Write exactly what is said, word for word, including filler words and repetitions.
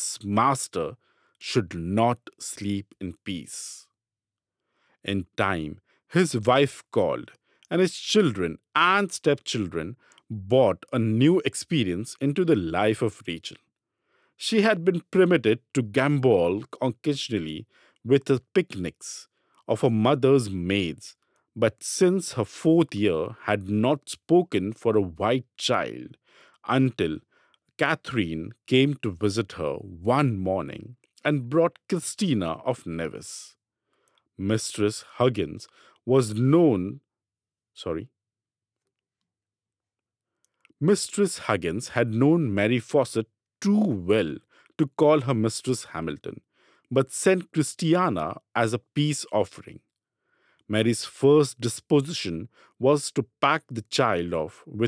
his master should not sleep in peace. In time, his wife called, and his children and stepchildren brought a new experience into the life of Rachel. She had been permitted to gambol occasionally with the picnics of her mother's maids, but since her fourth year had not spoken for a white child until Catherine came to visit her one morning and brought Christina of Nevis. Mistress Huggins was known, sorry, Mistress Huggins had known Mary Fawcett too well to call her Mistress Hamilton, but sent Christiana as a peace offering. Mary's first disposition was to pack the child off with